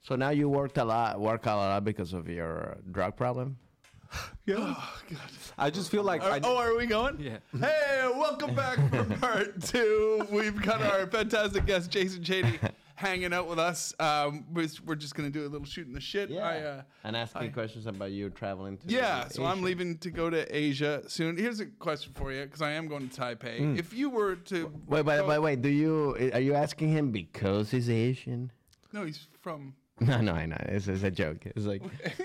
So now you work a lot because of your drug problem? Yeah. Oh, God. I just feel like Are we going? Yeah. Hey, welcome back for part 2. We've got our fantastic guest, Jason Cheney, hanging out with us. We're just going to do a little shooting the shit. And asking questions about you traveling to So I'm leaving to go to Asia soon. Here's a question for you, because I am going to Taipei. If you were to... Wait, are you asking him because he's Asian? No, he's from... No, I know. It's a joke. It's like...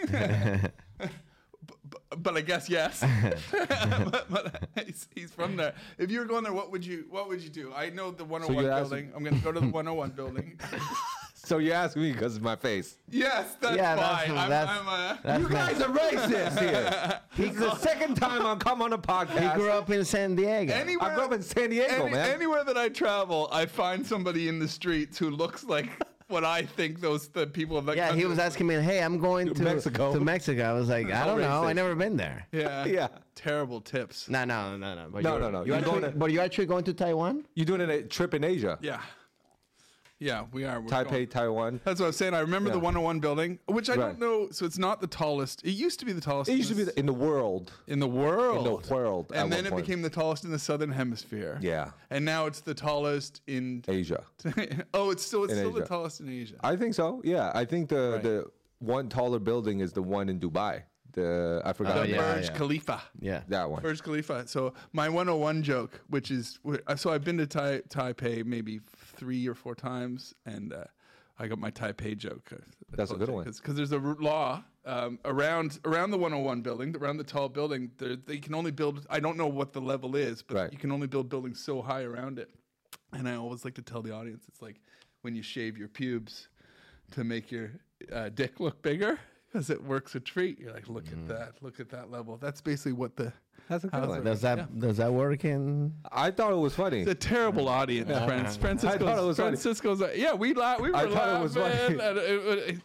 But I guess yes. but he's from there. If you were going there, what would you do? I know the 101 building. I'm going to go to the 101 building. So you ask me because of my face. Yes, that's fine. You guys are racist here. It's the second time I come on a podcast. He grew up in San Diego. I grew up in San Diego, man. Anywhere that I travel, I find somebody in the streets who looks like what I think the people of that country. He was asking me, hey, I'm going to Mexico. To Mexico. I was like, I don't know. racist. I never been there. Yeah. Terrible tips. No. No. But you're actually going to Taiwan? You're doing a trip in Asia. Yeah, we are. Taipei, Taiwan. That's what I was saying. I remember the 101 building, which I don't Right. know. So it's not the tallest. It used to be the tallest. It used to be in the world. In the world. In the world. And then it became the tallest in the southern hemisphere. Yeah. And now it's the tallest in Asia. it's still the Asia. tallest in Asia. I think so. Yeah, I think the one taller building is the one in Dubai. I forgot. The Burj Khalifa. Yeah. That one. Burj Khalifa. So my 101 joke, which is, so I've been to Taipei maybe 3 or 4 times, and I got my Taipei joke. That's a good one. Because there's a law around the 101 building, around the tall building, they can only build, I don't know what the level is, but you can only build buildings so high around it. And I always like to tell the audience, it's like when you shave your pubes to make your dick look bigger. Because it works a treat. You're like, look at that level. That's basically what the... That's a good one. Does that work in... I thought it was funny. It's a terrible audience, friends. I thought it was funny. Francisco's like, yeah, we were laughing. I thought it was funny.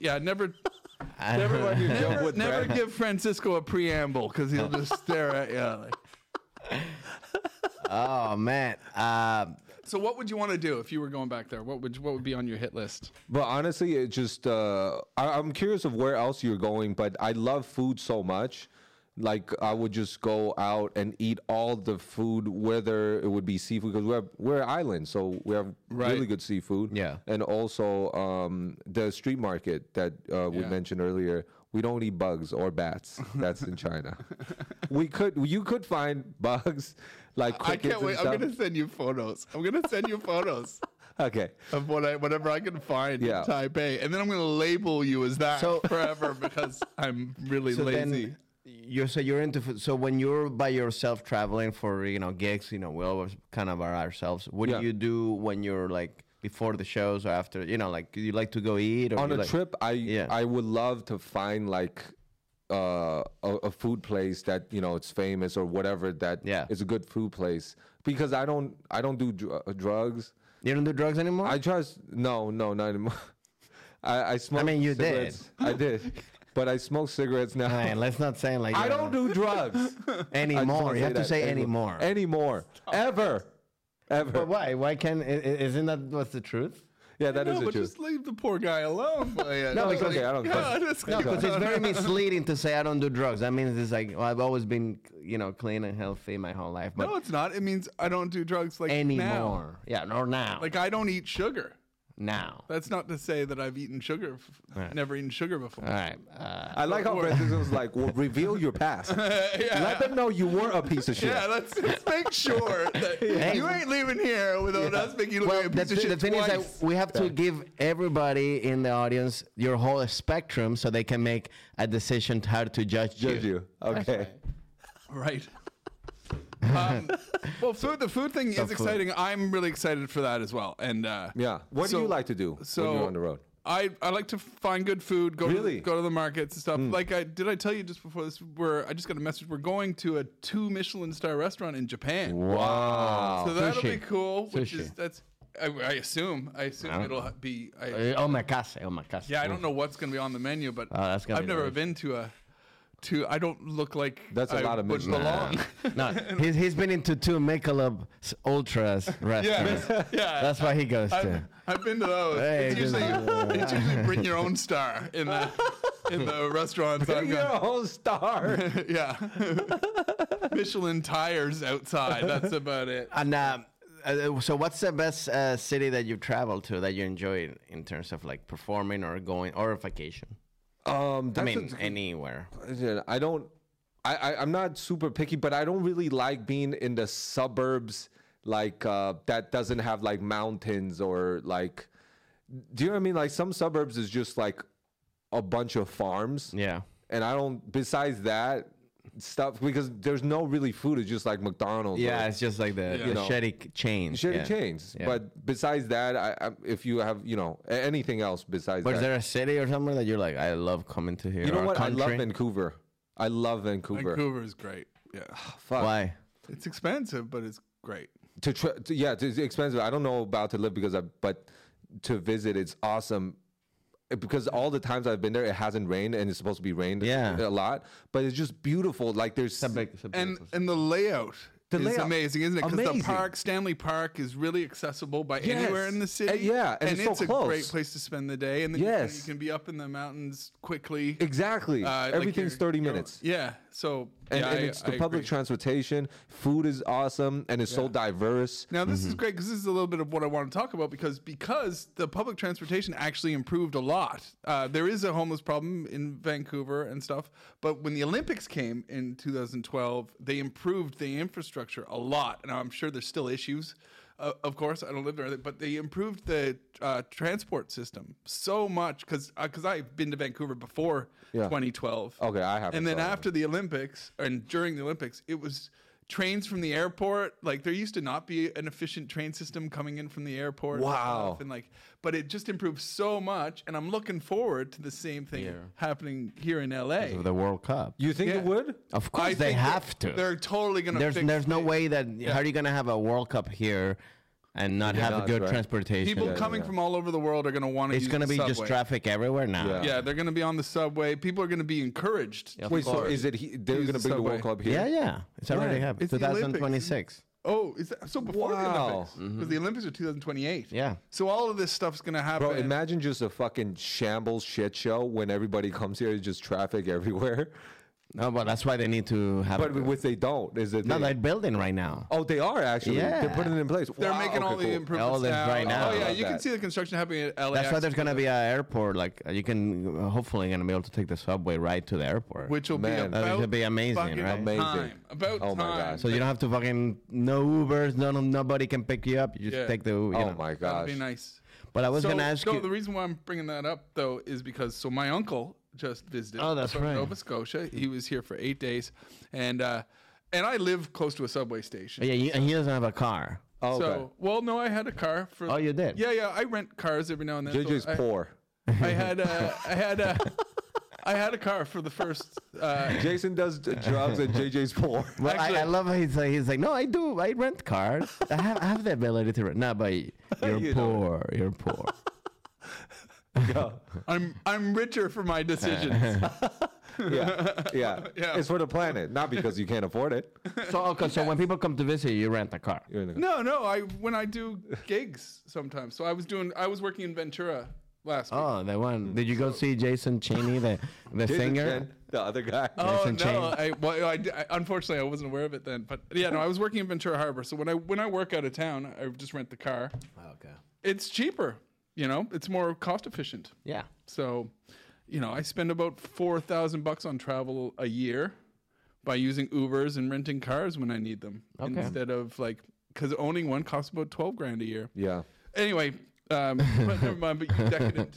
Never give Francisco a preamble, because he'll just stare at you. Like. Oh, man. So what would you want to do if you were going back there? What would be on your hit list? But honestly, it just I'm curious of where else you're going. But I love food so much. Like I would just go out and eat all the food, whether it would be seafood, because we're an island, so we have really good seafood. Yeah, and also the street market that we mentioned earlier. We don't eat bugs or bats. That's in China. You could find bugs like crickets. I can't wait. I'm gonna send you photos. Okay. Of whatever I can find in Taipei, and then I'm gonna label you as that forever because I'm really lazy. You're into food. So when you're by yourself traveling for gigs, we always kind of are ourselves. What do you do when you're like before the shows or after? Like you like to go eat or on a trip? I would love to find like a food place that it's famous or whatever that is a good food place, because I don't do drugs. You don't do drugs anymore? No, not anymore. I smoke. I mean, you cigarettes. I did. But I smoke cigarettes now. Right, let's not say like I don't do drugs anymore. You have to say anymore. Anymore. Ever. But why? Why can't? Isn't that what's the truth? Yeah, that is the but truth. just leave the poor guy alone. No, because I don't. Because it's very misleading to say I don't do drugs. That means it's like I've always been clean and healthy my whole life. But no, it's not. It means I don't do drugs like anymore. Now. Yeah, nor now. Like I don't eat sugar. Now. That's not to say that I've eaten sugar. Never eaten sugar before. All right. I like how Francisco was like, well, reveal your past. Let them know you were a piece of shit. Yeah, let's make sure that you ain't leaving here without us making you look like a piece of shit. The thing is that we have to give everybody in the audience your whole spectrum so they can make a decision how to judge you. Okay. Right. Well, the food thing is exciting. I'm really excited for that as well. And what do you like to do when you're on the road? I like to find good food. Go to the markets and stuff. Like did I tell you just before this? I just got a message. We're going to a 2 Michelin star restaurant in Japan. Wow! So that'll be cool. I assume it'll be omakase. Yeah, I don't know what's going to be on the menu, but I've never been to a. I don't look like that's a lot of would belong. No, he's been into 2 Michelob Ultras restaurants. Yeah, that's why he goes to. I've been to those. Hey, It's usually bring your own star in the restaurants. Bring your own star. Yeah. Michelin tires outside. That's about it. And so, what's the best city that you've traveled to that you enjoy in terms of like performing or going or a vacation? I mean, anywhere. I don't. I'm not super picky, but I don't really like being in the suburbs, like that doesn't have like mountains or like. Do you know what I mean? Like some suburbs is just like a bunch of farms. Yeah. And I don't. Besides that stuff, because there's no really food. It's just like McDonald's. Yeah, it's just like the shitty chains. Shitty chains. Yeah. But besides that, I if you have anything else besides but that. Is there a city or somewhere that you're like, I love coming to here? You know what? Country? I love Vancouver. I love Vancouver. Vancouver is great. Yeah. Fuck. Why? It's expensive, but it's great. It's expensive. I don't know about to live but to visit, it's awesome. Because all the times I've been there, it hasn't rained, and it's supposed to be rained a lot. But it's just beautiful. Like there's and the layout is amazing, isn't it? Because the park, Stanley Park, is really accessible by anywhere in the city. And it's so a close. Great place to spend the day. And then you can be up in the mountains quickly. Exactly. Everything's 30 minutes. Yeah. So and it's the public transportation. Food is awesome, and it's so diverse. Now this is great because this is a little bit of what I want to talk about because the public transportation actually improved a lot. There is a homeless problem in Vancouver and stuff, but when the Olympics came in 2012, they improved the infrastructure a lot. And I'm sure there's still issues. Of course, I don't live there, but they improved the transport system so much because I've been to Vancouver before 2012. Okay, I haven't. And then after the Olympics and during the Olympics, it was trains from the airport. Like there used to not be an efficient train system coming in from the airport. Wow. But it just improved so much, and I'm looking forward to the same thing happening here in LA. The World Cup. You think it would? Of course, they have to. They're totally going to. There's no way that. How are you going to have a World Cup here and not have a good transportation? People coming from all over the world are going to want to use the subway. It's going to be just traffic everywhere now. Yeah, they're going to be on the subway. People are going to be encouraged. Wait, so is it they're going to bring the World Cup here? Yeah. It's already happened. It's 2026. Oh, is that so? Before the Olympics, because the Olympics are 2028. Yeah. So all of this stuff's gonna happen. Bro, imagine just a fucking shambles shit show when everybody comes here. It's just traffic everywhere. No, but that's why they need to have. But if they don't, is it? No, they're building right now. Oh, they are actually. Yeah. They're putting it in place. They're making all the improvements right now. Oh yeah, you can see the construction happening at LAX. That's why there's gonna be an airport. Like you can hopefully gonna be able to take the subway right to the airport, which will be amazing, right? Amazing. About time. My God. So you don't have to fucking no Ubers, nobody can pick you up. You just take the. Oh my gosh, that'd be nice. But I was gonna ask you. The reason why I'm bringing that up though is because my uncle just visited. Oh, that's right. Nova Scotia. He was here for 8 days, and I live close to a subway station. Yeah, and he doesn't have a car. Oh, okay. So, well, no, I had a car for. Oh, you did? Yeah. I rent cars every now and then. JJ's poor. I had a car for the first. Jason does drugs and JJ's poor. Well, actually, I love how he's like, no, I do. I rent cars. I have the ability to rent. No, but you're poor. You're poor. I'm richer for my decisions. Yeah. It's for the planet, not because you can't afford it. So when people come to visit you rent a car. No. When I do gigs sometimes. So I was working in Ventura last week. Oh, the one. Did you go see Jason Cheney, the singer? The other guy. Oh no! Unfortunately, I wasn't aware of it then. But yeah, no, I was working in Ventura Harbor. So when I work out of town, I just rent the car. Okay. It's cheaper. It's more cost efficient. Yeah. So, I spend about $4,000 on travel a year by using Ubers and renting cars when I need them. Okay. Instead of because owning one costs about $12,000 a year. Yeah. Anyway, but never mind. But you're decadent.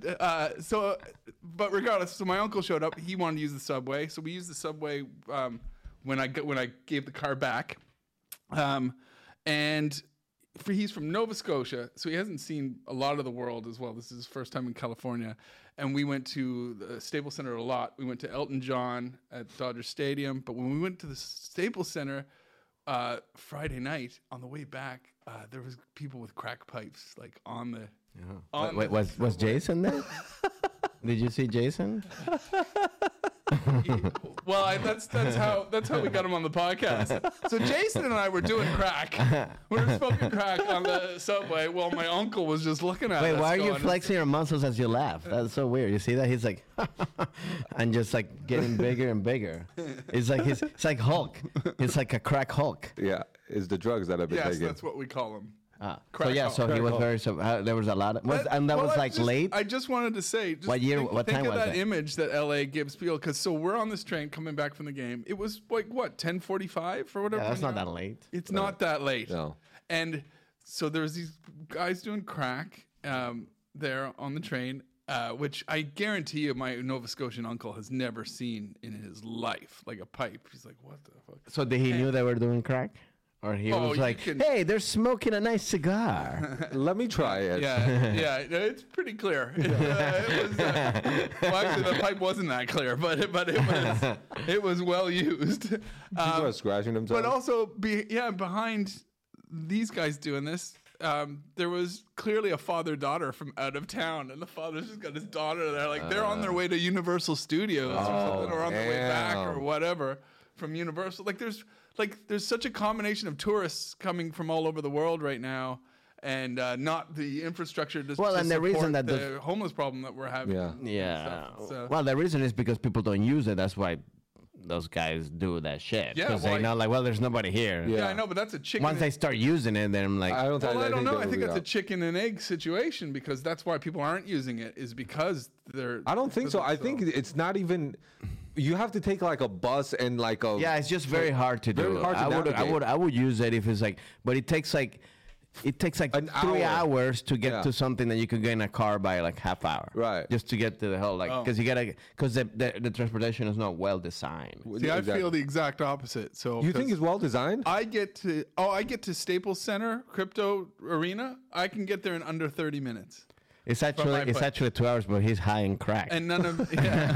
But regardless, so my uncle showed up. He wanted to use the subway, so we used the subway when I gave the car back, and. He's from Nova Scotia, so he hasn't seen a lot of the world as well. This is his first time in California. And we went to the Staples Center a lot. We went to Elton John at Dodger Stadium. But when we went to the Staples Center Friday night, on the way back, there was people with crack pipes on the... Wait, was Jason there? Did you see Jason? Well, that's how we got him on the podcast. So Jason and I were doing crack. We were smoking crack on the subway while my uncle was just looking at us. Wait, why are you flexing your muscles as you laugh? That's so weird. You see that? He's like, and just like getting bigger and bigger. It's like Hulk. It's like a crack Hulk. Yeah, it's the drugs that I've been taking. Yes, that's what we call him. So yeah, so he was very. There was a lot of, and that was like late. I just wanted to say, just what year? What time was that? Think of that image that LA gives people, because so we're on this train coming back from the game. It was like what 10:45 or whatever. Yeah, that's not that late. It's not that late. No. And so there's these guys doing crack there on the train, which I guarantee you, my Nova Scotian uncle has never seen in his life, like a pipe. He's like, what the fuck? So he knew they were doing crack? Or he was like, hey, they're smoking a nice cigar. Let me try it. Yeah, it's pretty clear. It was, well, actually, the pipe wasn't that clear, but it was well used. People are scratching themselves. But also, behind these guys doing this, there was clearly a father-daughter from out of town, and the father's just got his daughter there. Like, they're on their way to Universal Studios or something, or on their way back or whatever from Universal. There's such a combination of tourists coming from all over the world right now, and not the infrastructure to and the reason that the homeless problem that we're having. Yeah. So. Well, the reason is because people don't use it. That's why those guys do that shit. Yeah, because they know, like, well, there's nobody here. Yeah, I know, but that's a chicken. Once they start using it, then I'm like, I don't know. I think that's a chicken and egg situation, because that's why people aren't using it, is because they're. I don't think so. I think it's not even. You have to take like a bus and like a. Yeah, it's just very hard to do. I would use it if it's like, but it takes like 3 hours to get to something that you could get in a car by like half hour. Right. Just to get to the whole, like, because the transportation is not well designed. See, I feel the exact opposite. So you think it's well designed? I get to Staples Center Crypto Arena. I can get there in under 30 minutes. It's actually 2 hours, but he's high in crack. And none of but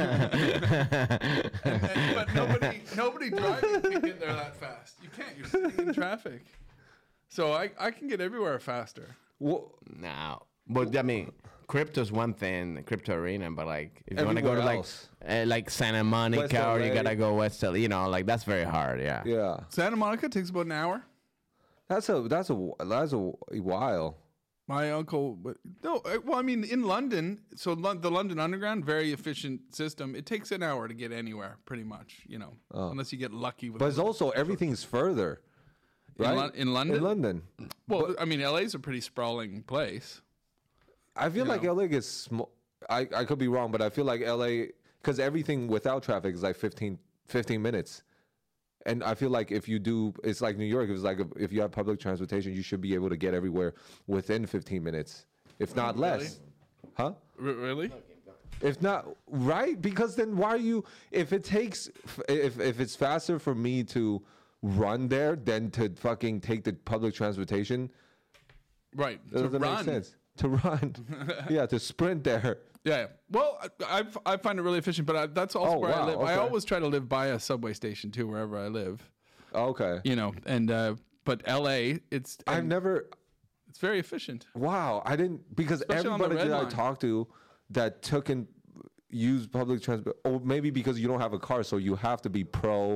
nobody driving can get there that fast. You can't. You're sitting in traffic. So I can get everywhere faster. Well, no, but I mean, crypto's one thing, Crypto Arena, but like if you want to go to like Santa Monica, or you gotta go West LA, like that's very hard. Yeah. Yeah. Santa Monica takes about an hour. That's a while. My uncle, in London, so the London Underground, very efficient system. It takes an hour to get anywhere, pretty much, unless you get lucky. But it's also, everything's further, right? In London? In London. Well, LA's a pretty sprawling place. I feel like LA gets small. I could be wrong, but I feel like LA, because everything without traffic is like 15 minutes. And I feel like it's like New York. It's like if you have public transportation, you should be able to get everywhere within 15 minutes, if not less. Huh? Really? If not, right? Because then why are you? If it's faster for me to run there than to fucking take the public transportation, right? Doesn't make sense. To run, yeah, to sprint there. Yeah. Well, I find it really efficient, but that's also where I live. Okay. I always try to live by a subway station too, wherever I live. Okay. But LA, it's very efficient. Wow, I didn't, because especially everybody that I talked to that took and used public transport, or maybe because you don't have a car, so you have to be pro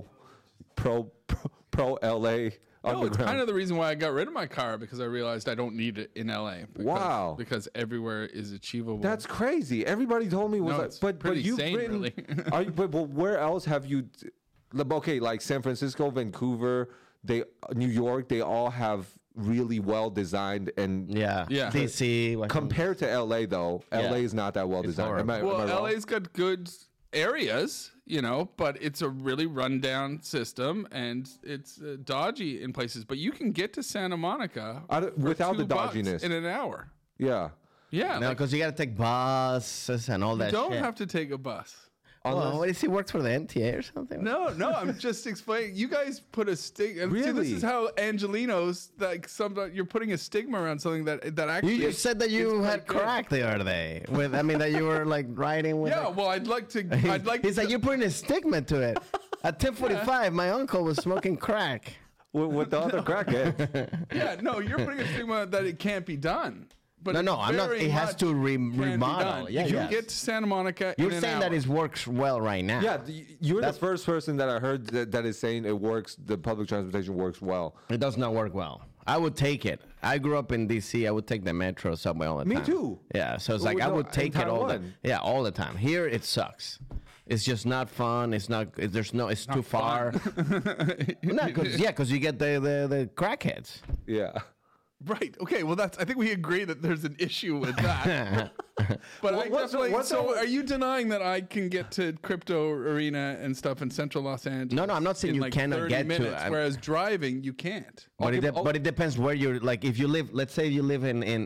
LA. No, it's kind of the reason why I got rid of my car, because I realized I don't need it in LA. Because everywhere is achievable. That's crazy. Everybody told me but you've written, really. But where else have you? Okay, like San Francisco, Vancouver, New York, they all have really well designed and DC. Compared to LA though, LA is not that well designed. LA's got good areas, but it's a really rundown system, and it's dodgy in places. But you can get to Santa Monica without the dodginess in an hour. Yeah. No, because you got to take buses and all that. You don't have to take a bus. Well, what, does he work for the MTA or something? No, I'm just explaining. You guys put a stigma. Really? See, this is how Angelinos, you're putting a stigma around something that actually. You just said that you had crack the other day. That you were like riding with. Yeah, well, I'd like. He's like, you're putting a stigma to it. At 10:45, my uncle was smoking crack. With the other crackhead. Yeah, no, you're putting a stigma that it can't be done. but No, I'm not. It has to remodel. Yeah, you yes. get to Santa Monica. You're in an saying that hour. it works well right now. Yeah, you're the first person that I heard that is saying it works. The public transportation works well. It does not work well. I would take it. I grew up in D.C. I would take the metro subway all the time. Me too. Yeah, so it's like I would take it all all the time. Here it sucks. It's just not fun. It's not. It's too far. No, because you get the crackheads. Yeah. Right. Okay. Well, I think we agree that there's an issue with that. But are you denying that I can get to Crypto Arena and stuff in Central Los Angeles? No, I'm not saying you cannot get to it. Whereas driving, you can't. But it depends where you're. Like if you live, let's say you live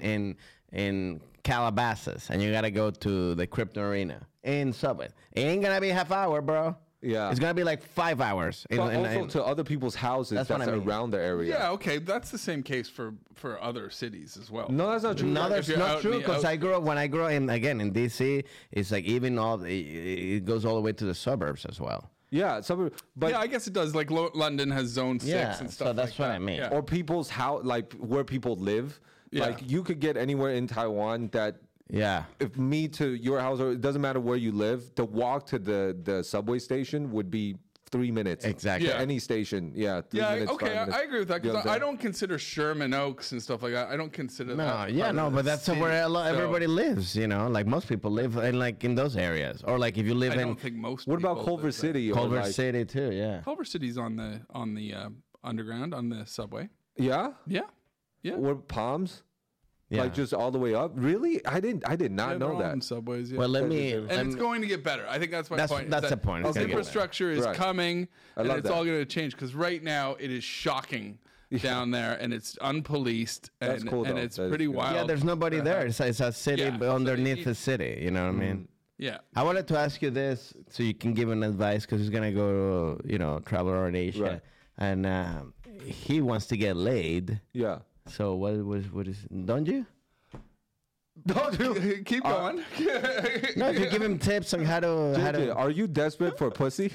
in Calabasas and you gotta go to the Crypto Arena in subway. It ain't gonna be a half hour, bro. Yeah. It's gonna be like 5 hours. But also to other people's houses that's around the area. Yeah, okay, that's the same case for other cities as well. No, that's not true. No, that's not true because when I grew up in DC, it's like even it goes all the way to the suburbs as well. Yeah, but yeah, I guess it does. Like London has Zone 6 and stuff. So that's like what I mean. Yeah. Or people's house, like where people live. Yeah. Like you could get anywhere in Taiwan that. Yeah. If me to your house, or it doesn't matter where you live, the walk to the subway station would be 3 minutes. Exactly. To any station. Yeah. 3 minutes, okay. 5 minutes. I agree with that because I don't consider Sherman Oaks and stuff like that. I don't consider that. But that's where everybody lives. You know, like most people live in those areas, or like if you live I don't think most. What about Culver City? Culver City too. Yeah. Culver City's on the underground on the subway. Yeah. Yeah. Yeah. Or Palms. Yeah. Like just all the way up. Really? I did not know that. Subways. Yeah. Well, it's going to get better. I think that's my point. That's the point. The infrastructure is coming, and it's all going to change because right now it is shocking down there, and it's unpoliced, and, cool, and it's pretty wild. Yeah, there's nobody there. It's a city underneath the city. You know what I mean? Yeah. I wanted to ask you this so you can give him advice because he's gonna go, travel around Asia, and he wants to get laid. Yeah. So what is? Don't you? Don't you keep going? No, if you give him tips on how to. Are you desperate for pussy?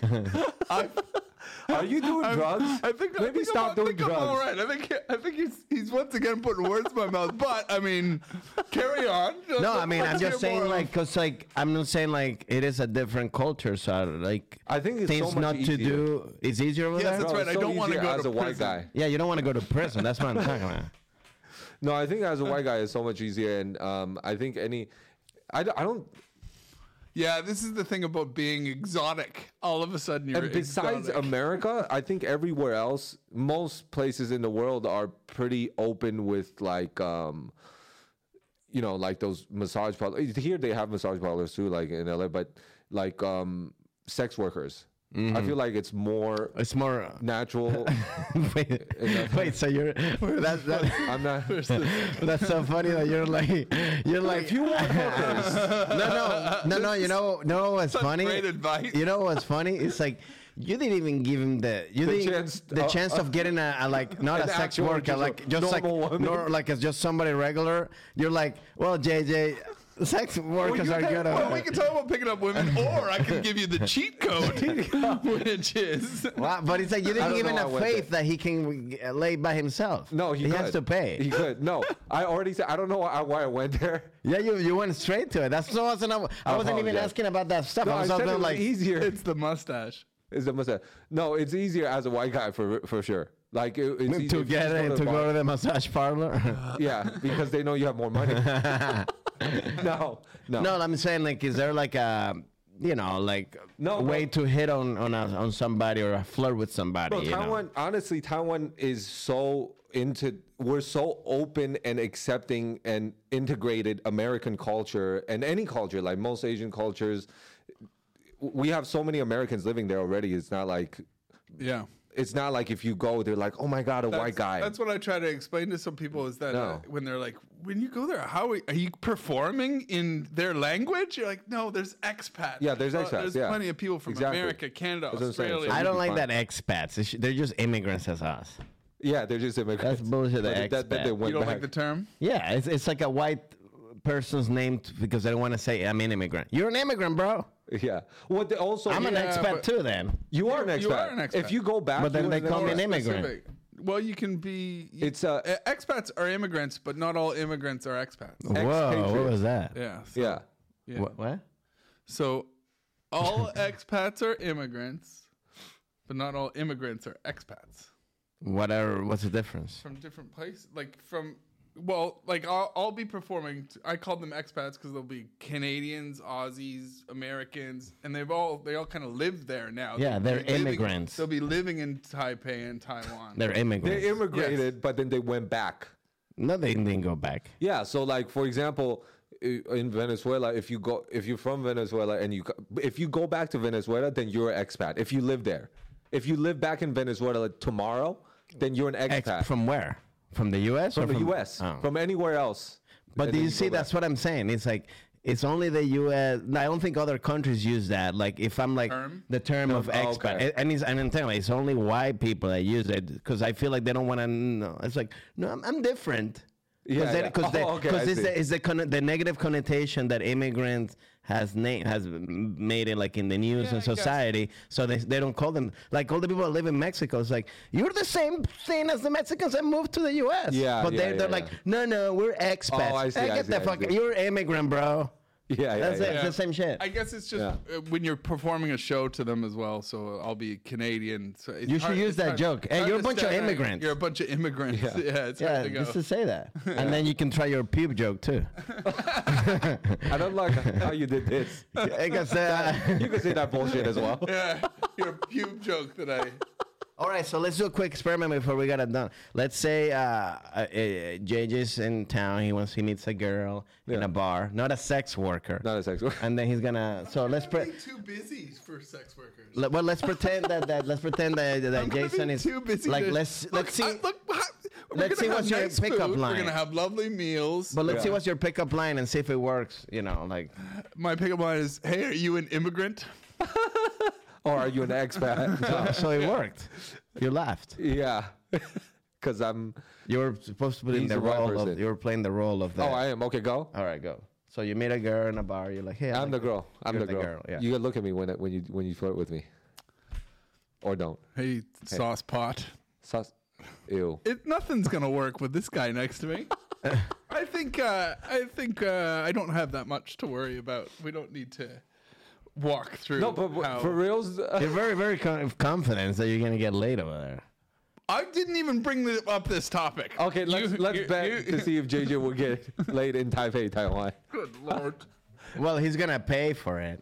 Are you doing drugs? I think maybe stop doing drugs. I'm all right. I think he's once again putting words in my mouth. But I mean, carry on. No, I mean I'm just saying I'm not saying it is a different culture. So I think it's things so much not easier. to do. It's easier over there. Yes, that's right. I don't want to go as a white guy. Yeah, you don't want to go to prison. That's what I'm talking about. No, I think as a white guy it's so much easier, and I think I don't. Yeah, this is the thing about being exotic. All of a sudden, you're besides exotic. America, I think everywhere else, most places in the world are pretty open with like those massage parlors. Here they have massage parlors too, like in LA, but like sex workers. I feel like it's more natural. wait, so you're that I'm not. That's so funny that you're like if you want hookers. No. You know what's funny? Great advice. You know what's funny? It's like you didn't even give him the chance of getting not a sex worker, it's just somebody regular. You're like, well, JJ. Sex workers are good. Well, we can talk about picking up women, or I can give you the cheat code, which is. Wow, but it's like you didn't give him a faith that he can lay by himself. No, he has to pay. He could. No, I already said. I don't know why I went there. Yeah, you went straight to it. That's so awesome. I wasn't even asking about that stuff. No, I was easier. It's the mustache. It's the mustache. No, it's easier as a white guy for sure. Like it's to get it to go to the massage parlor. Yeah, because they know you have more money. No. I'm saying is there a way to hit on somebody or flirt with somebody? Bro, Taiwan is so we're so open and accepting and integrated American culture and any culture, like most Asian cultures. We have so many Americans living there already. It's not like it's not like if you go, they're like, oh my God, white guy. That's what I try to explain to some people is that when they're like, when you go there, how are you performing in their language? You're like, no, there's expats. Yeah, there's expats. There's plenty of people from America, Canada, Australia. I don't like that expats. They're just immigrants as us. Yeah, they're just immigrants. That's bullshit. The expat. You don't like the term? Yeah, it's like a white person's name because they don't want to say I'm an immigrant. You're an immigrant, bro. Yeah. Well, I'm an expat too. Then you are an expat. You are an expat. If you go back, but then they call me an immigrant. Well, you can be. It's expats are immigrants, but not all immigrants are expats. Whoa, what was that? Yeah. Yeah. What? So, all expats are immigrants, but not all immigrants are expats. What's the difference? From different places, I'll be performing. I call them expats because they'll be Canadians, Aussies, Americans, and they all kind of live there now. Yeah, they're immigrants. They'll be living in Taipei and Taiwan. They're immigrants. They immigrated, but then they went back. No, they didn't go back. Yeah, so like for example, in Venezuela, if you're from Venezuela and if you go back to Venezuela, then you're an expat. If you live there, if you live back in Venezuela tomorrow, then you're an expat. From where? From the U.S. From the U.S. Oh. From anywhere else. But do you see? That's what I'm saying. It's like it's only the U.S. I don't think other countries use that. Like if I'm like the term of expat, okay. and I'm telling you, it's only white people that use it because I feel like they don't want to know. It's like no, I'm different. Because it's the negative connotation that immigrants has made it like in the news and society. So they don't call them like all the people that live in Mexico. It's like you're the same thing as the Mexicans that moved to the U.S. They're like no, we're expats. Oh, I see. Get the fuck. You're an immigrant, bro. That's it. It's the same shit. I guess it's just when you're performing a show to them as well. So I'll be Canadian. So you should use that joke. Hey, you're a bunch of immigrants. You're a bunch of immigrants. It's hard to go. Just to say that, and then you can try your pube joke too. I don't like how you did this. I guess you can say that bullshit as well. Yeah, your pube joke that I. All right, so let's do a quick experiment before we got it done. Let's say JJ's in town. He meets a girl in a bar, not a sex worker. Not a sex worker. And then he's gonna. So let's. Too busy for sex workers. Well, let's pretend that Jason is too busy. Like let's see. Let's see what's your pickup line. We're gonna have lovely meals. But let's see what's your pickup line and see if it works. You know, like my pickup line is, "Hey, are you an immigrant?" Or are you an expat? So it worked. You laughed. Yeah, because you were supposed to put in the role of. You were playing the role of that. Oh, I am. Okay, go. All right, go. So you meet a girl in a bar. You're like, hey, I'm the girl. I'm the girl. Yeah. You gotta look at me when you flirt with me, or don't. Hey, sauce pot. Sauce. Ew. Nothing's gonna work with this guy next to me. I think I don't have that much to worry about. We don't need to walk through. No, but for reals, you're very, very confident that you're gonna get laid over there. I didn't even bring up this topic. Okay, let's bet to see if JJ will get laid in Taipei, Taiwan. Good Lord. Well, he's gonna pay for it.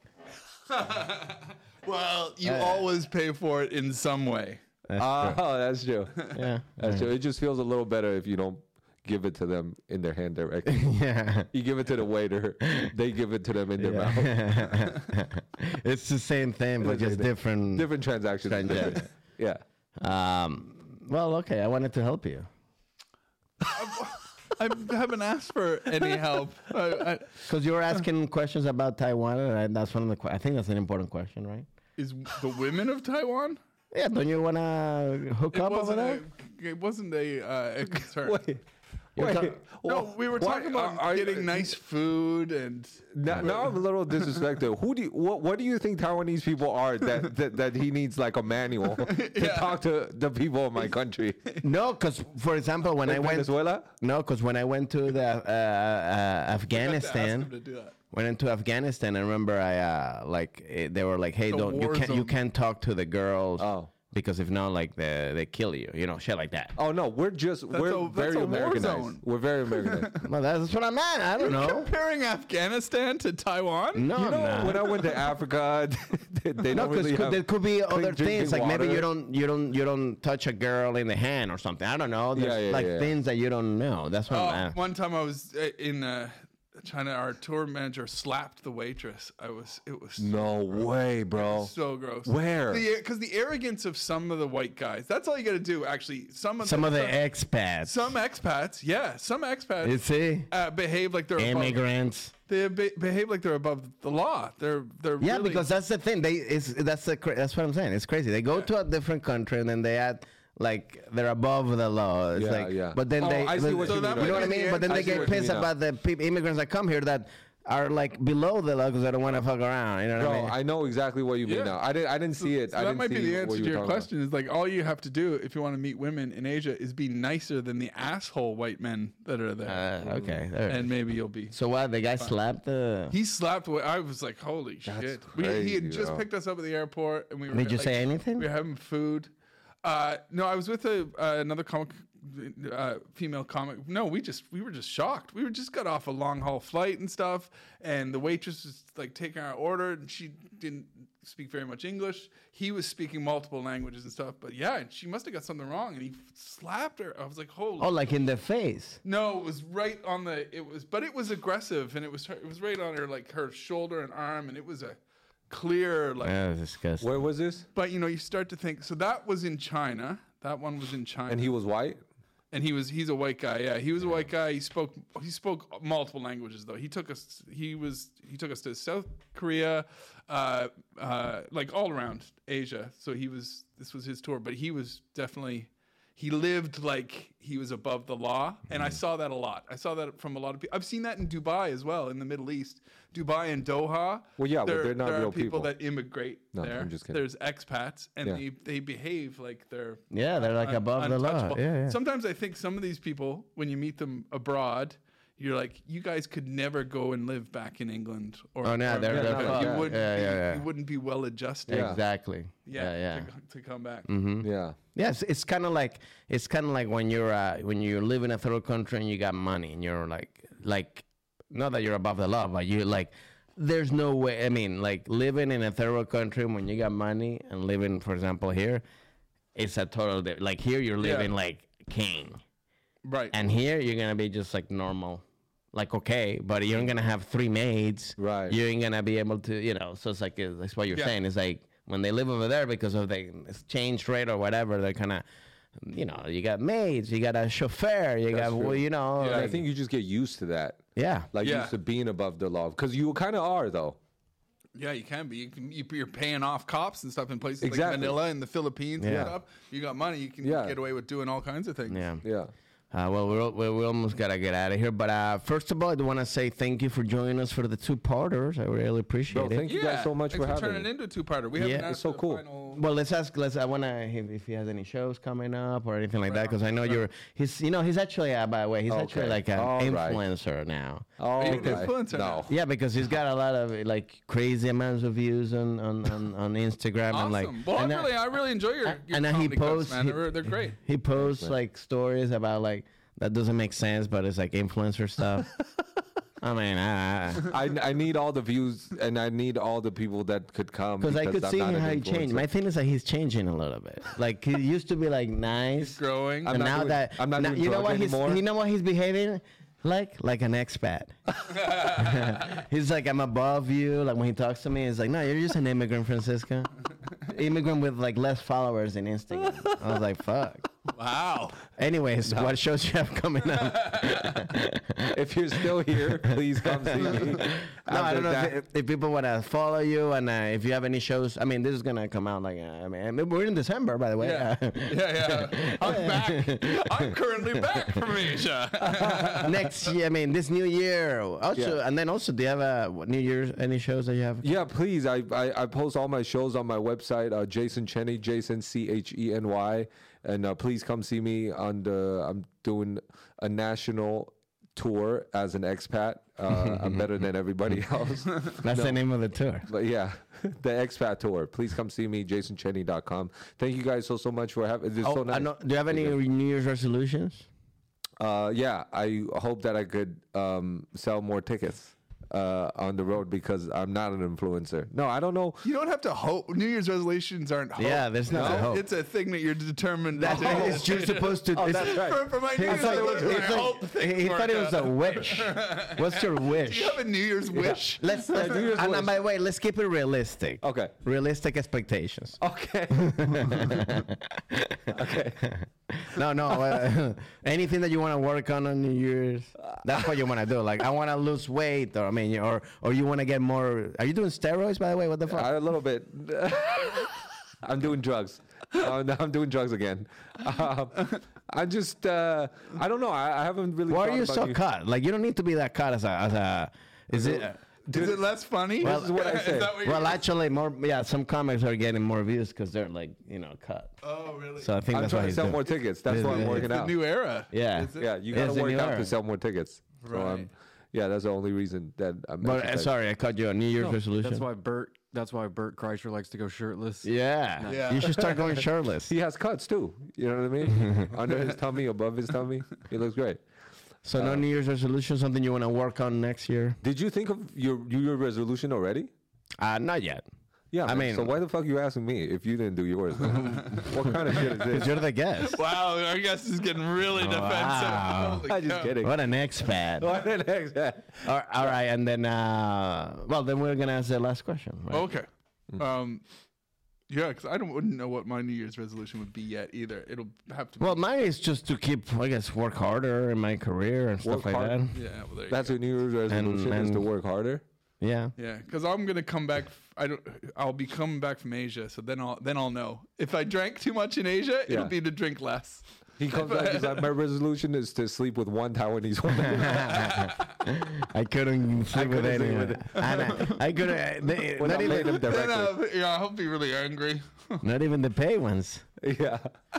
Well, you always pay for it in some way. That's true. Yeah, that's true. It just feels a little better if you don't give it to them in their hand directly. Yeah. You give it to the waiter, they give it to them in their mouth. It's the same thing, but just different transactions. Yeah. Well, okay. I wanted to help you. I haven't asked for any help. Because you were asking questions about Taiwan, and that's one of the. I think that's an important question, right? Is the women of Taiwan? Yeah. Don't you want to hook up over there? It wasn't a concern. Wait, no, we were talking about getting nice food and. Now I'm a little disrespectful. What do you think Taiwanese people are that he needs like a manual to talk to the people of my country? No, because for example, when I went Venezuela. No, because when I went to the Afghanistan. Went into Afghanistan. I remember they were like, hey, you can't talk to the girls. Oh. Because if not, like they kill you, shit like that. Oh no, we're very Americanized. We're very Americanized. Well, that's what I meant. I don't know. Comparing Afghanistan to Taiwan? No, when I went to Africa, they don't really have. There could be other things, like water. maybe you don't touch a girl in the hand or something. I don't know. There's things that you don't know. That's what I'm at. One time I was in China, our tour manager slapped the waitress. It was no way, bro. So gross. Where? Because the arrogance of some of the white guys. That's all you got to do. Actually, some of the expats. Some expats, yeah, some expats. You see, behave like they're immigrants. They behave like they're above the law. They're yeah, really, because that's the thing. That's what I'm saying. It's crazy. They go to a different country and then they add. Like they're above the law. It's yeah. But then I see what you know what I mean? But then they get pissed about the immigrants that come here that are like below the law because I don't want to fuck around. You know what I mean? I know exactly what you mean now. I didn't see it. So that might be the answer to your question. Is like all you have to do if you want to meet women in Asia is be nicer than the asshole white men that are there. Okay. And maybe you'll be. So what? The guy slapped the. He slapped. I was like, holy shit! He had just picked us up at the airport, and we were. Did you say anything? We were having food. No, I was with another female comic. No, we were just shocked. We just got off a long haul flight and stuff, and the waitress was like taking our order, and she didn't speak very much English. He was speaking multiple languages and stuff, but yeah, she must have got something wrong, and he slapped her. I was like, holy. Oh, like in the face? No, it was right on but it was aggressive, and it was right on her, like her shoulder and arm, and it was a clear, like. That was disgusting. Where was this? But you start to think. So that was in China. That one was in China. And he was white. And he's a white guy. Yeah, he was a white guy. He spoke multiple languages though. He took us to South Korea, like all around Asia. So this was his tour, but he was definitely. He lived like he was above the law, and I saw that a lot. I saw that from a lot of people. I've seen that in Dubai as well, in the Middle East. Dubai and Doha. Well, yeah, but they're not there real are people that immigrate there. I'm just kidding. There's expats, and they behave like they're they're like above the law. Yeah. Sometimes I think some of these people, when you meet them abroad, you're like, you guys could never go and live back in England. You wouldn't be well adjusted. Yeah. Exactly. To come back. Mm-hmm. Yeah. Yes, it's kind of like when you live in a third country and you got money and you're like not that you're above the law, but you like there's no way. I mean, like living in a third world country when you got money and living, for example, here, it's a total like here you're living like king, right? And here you're gonna be just like normal, like okay, but you ain't gonna have 3 maids, right? You ain't gonna be able to, So it's like that's what you're saying. It's like when they live over there because of the exchange rate or whatever, they're kind of. You got maids, you got a chauffeur, you got, like, I think you just get used to that. Yeah. Used to being above the law. Because you kind of are, though. Yeah, you can be. You're paying off cops and stuff in places like Manila and the Philippines and stuff. You got money, you can get away with doing all kinds of things. Yeah. Well, we almost got to get out of here. But first of all, I want to say thank you for joining us for the 2-parters. I really appreciate it. Thank you guys so much for having me. Turning it into a 2-parter. We haven't asked so cool. Well, I want to if he has any shows coming up or anything like that, because I know he's actually, by the way, he's actually like an influencer now. Are you an influencer? No. Yeah, because he's got a lot of like crazy amounts of views on Instagram. Awesome. And like, well, I really enjoy your and then he posts, man. They're great. He posts like stories about like that doesn't make sense, but it's like influencer stuff. I mean, I need all the views and I need all the people that could come because I could see how he changed. My thing is that he's changing a little bit. Like he used to be like nice, he's growing, and now I'm not doing drugs anymore. You know what he's behaving like an expat. He's like, I'm above you. Like when he talks to me, he's like, no, you're just an immigrant, Francisco. Immigrant with like less followers in Instagram. I was like, fuck. Wow. Anyways, what shows you have coming up? If you're still here, please come see me. I don't know if people want to follow you, and if you have any shows. I mean, this is gonna come out like we're in December, by the way. Yeah. I'm back. I'm currently back from Asia. Next year, this new year. Also, and then also, do you have New Year's any shows that you have? Yeah, please. I post all my shows on my website. Jason Cheny, Jason Cheny. And please come see me I'm doing a national tour as an expat. I'm better than everybody else. That's the name of the tour. But yeah, the expat tour. Please come see me, jasoncheny.com. Thank you guys so much for having this. So nice. Do you have any New Year's resolutions? Yeah, I hope that I could sell more tickets. On the road because I'm not an influencer. No, I don't know. You don't have to hope. New Year's resolutions aren't hope. Yeah, there's no hope. It's a thing that you're determined to do. It's you're supposed to. That's right. For my New Year's resolution, he thought it was a wish. What's your wish? Do you have a New Year's wish? Let's by the way, let's keep it realistic. Okay. Realistic expectations. Okay. Okay. No. Anything that you want to work on New Year's, that's what you want to do. Like, I want to lose weight, or you want to get more. Are you doing steroids, by the way? What the fuck? A little bit. I'm doing drugs. I'm doing drugs again. I just, I don't know. I haven't really. Why are you so cut? Like, you don't need to be that cut as a. Is it? Is it less funny? Well, this is what I say. Well, actually, more. Yeah, some comics are getting more views because they're like, cut. Oh, really? So I think I'm that's trying why to sell more tickets. That's why I'm working It's out. the new era. Yeah. Yeah, you got to work out to sell more tickets. So, Right. yeah, that's the only reason that I'm. But sorry, I cut you a New Year's resolution. That's why Bert Kreischer likes to go shirtless. Yeah. Yeah. You should start going shirtless. He has cuts too. You know what I mean? Under his tummy, above his tummy, he looks great. So no New Year's resolution, something you want to work on next year? Did you think of your New Year resolution already? Not yet. Yeah, I mean, so why the fuck you asking me if you didn't do yours? What kind of shit is this? You're the guest. Wow, our guest is getting really defensive. Wow. Holy I'm just cow. kidding. What an expat. What an expat. All right, and then, then we're going to ask the last question. Right? Okay. Yeah, because wouldn't know what my New Year's resolution would be yet either. It'll have to be. Well, mine is just to keep, I guess, work harder in my career and stuff like that. Yeah, well, there you That's go. a New Year's resolution is to work harder. Yeah. Yeah, because I'm gonna come back. I'll be coming back from Asia, so then I'll know. If I drank too much in Asia, it'll be to drink less. He comes back. He's like, my resolution is to sleep with one Taiwanese woman. I couldn't sleep with couldn't sleep anyone. with I couldn't. Without letting him Then directly. I'll be really angry. Not even the pay ones. Yeah.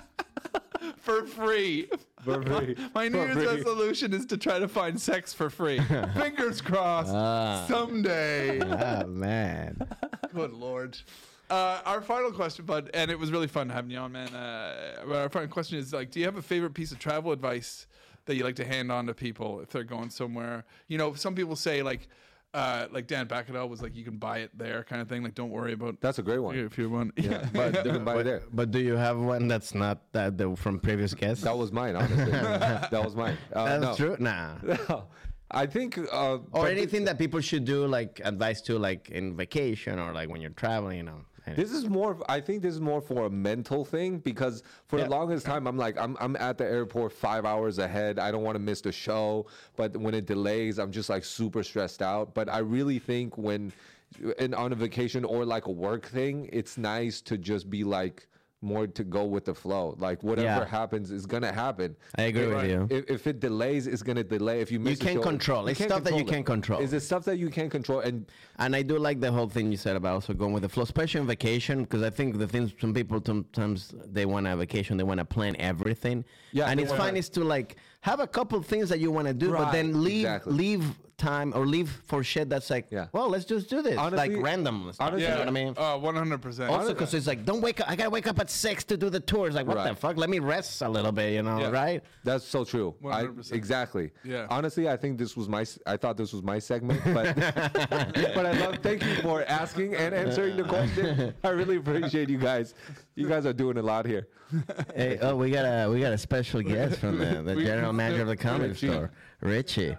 For free. For free. My New For Year's free. resolution is to try to find sex for free. Fingers crossed. Someday. Oh, man. Good Lord. Our final question, bud, and it was really fun having you on, man. Our final question is do you have a favorite piece of travel advice that you like to hand on to people if they're going somewhere? Some people say like Dan Bacadel was like, you can buy it there kind of thing. Like, don't worry about That's a great one. if you want. Yeah, but you can buy it there. But do you have one that's not from previous guests? That was mine, honestly. That was mine. That's no. true? Nah. No. I think... Or anything that people should do, like advice to, like in vacation or like when you're traveling, This is more. I think this is more for a mental thing because for the longest time I'm like I'm at the airport 5 hours ahead. I don't want to miss the show, but when it delays, I'm just like super stressed out. But I really think when on a vacation or like a work thing, it's nice to just be like more to go with the flow. Like whatever happens is gonna happen. I agree with you. If it delays, it's gonna delay. If you miss, You can't control. It's stuff that you can't control. Is it stuff that you can't control? And I do like the whole thing you said about also going with the flow, especially on vacation, because I think the things some people sometimes they want a vacation, they want to plan everything. Yeah, and they it's wanna- fine is to like have a couple things that you want to do, but then leave time or leave for shit that's like, well, let's just do this, Honestly- like random stuff. honestly- You know what I mean? 100%. Also, because it's like, don't wake up. I gotta wake up at 6 to do the tours. Like, what the fuck? Let me rest a little bit, right? That's so true. 100%. Exactly. Yeah. Honestly, I think I thought this was my segment, but but thank you for asking and answering the question. I really appreciate you guys. You guys are doing a lot here. Hey, we got a special guest from the general manager of the comedy store, Richie.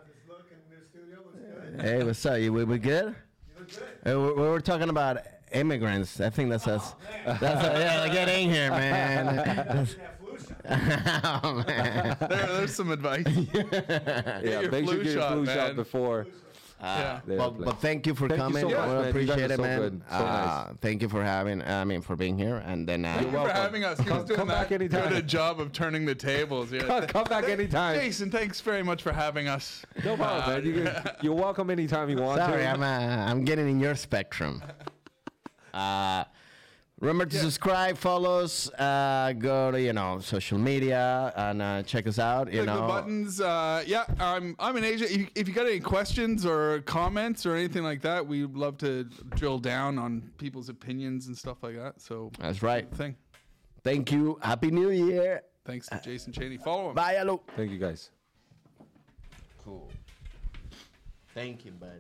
Hey, what's up? We good? We were talking about immigrants. I think that's us. Get in here, man. Oh, man. There's some advice. Yeah, make sure you get your flu shot before. But thank you for coming. Thank you so much, I man. appreciate You guys it, are so man. good. So nice. Thank you for being here. And then Thank you for having us. He was doing come back that anytime. good a job of turning the tables. Yeah. Come back anytime. Jason, thanks very much for having us. No problem, man. You're welcome anytime you want Sorry, to. I'm getting in your spectrum. Remember to subscribe, follow us, go to social media and check us out. Click the buttons. I'm in Asia. If you got any questions or comments or anything like that, we love to drill down on people's opinions and stuff like that. So that's right. Thing. Thank you. Happy New Year. Thanks to Jason Cheney. Follow him. Bye, hello. Thank you, guys. Cool. Thank you, bud.